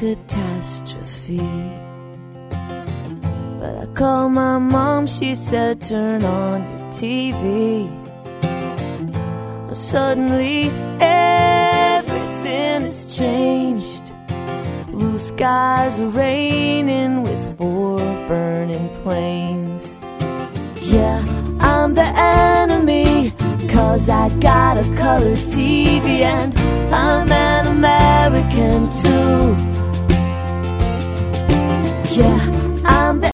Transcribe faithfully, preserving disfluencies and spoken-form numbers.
catastrophe. But I called my mom, she said turn on your T V. Well, suddenly everything has changed. Blue skies are raining with four burning planes. Yeah, I'm the enemy, 'cause I got a color T V and I'm an American too. Yeah,